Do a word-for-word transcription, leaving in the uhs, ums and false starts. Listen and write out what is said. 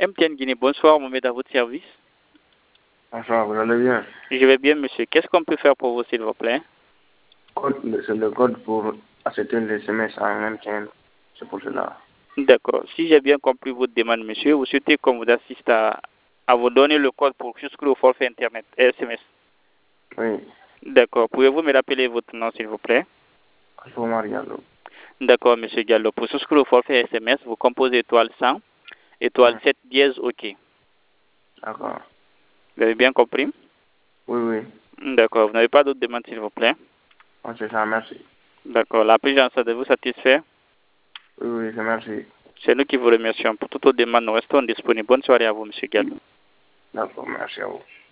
M T N Guinée, bonsoir, Mohamed, à votre service. Bonsoir, vous allez bien? Je vais bien, monsieur. Qu'est-ce qu'on peut faire pour vous, s'il vous plaît? C'est le code pour acheter les S M S en M T N. C'est pour cela. D'accord. Si j'ai bien compris votre demande, monsieur, vous souhaitez qu'on vous assiste à, à vous donner le code pour souscrire au forfait Internet, S M S. Oui. D'accord. Pouvez-vous me rappeler votre nom, s'il vous plaît? Alpha Mariano. D'accord, monsieur Gallo. Pour souscrire au forfait S M S, vous composez étoile cent, étoile sept dièse OK. D'accord. Vous avez bien compris? Oui, oui. D'accord. Vous n'avez pas d'autres demandes, s'il vous plaît? Oh, c'est ça, merci. D'accord. La prise en charge de vous satisfait? Oui, oui, c'est merci. C'est nous qui vous remercions. Pour toute autre demande, nous restons disponibles. Bonne soirée à vous, monsieur Gallo. D'accord, merci à vous.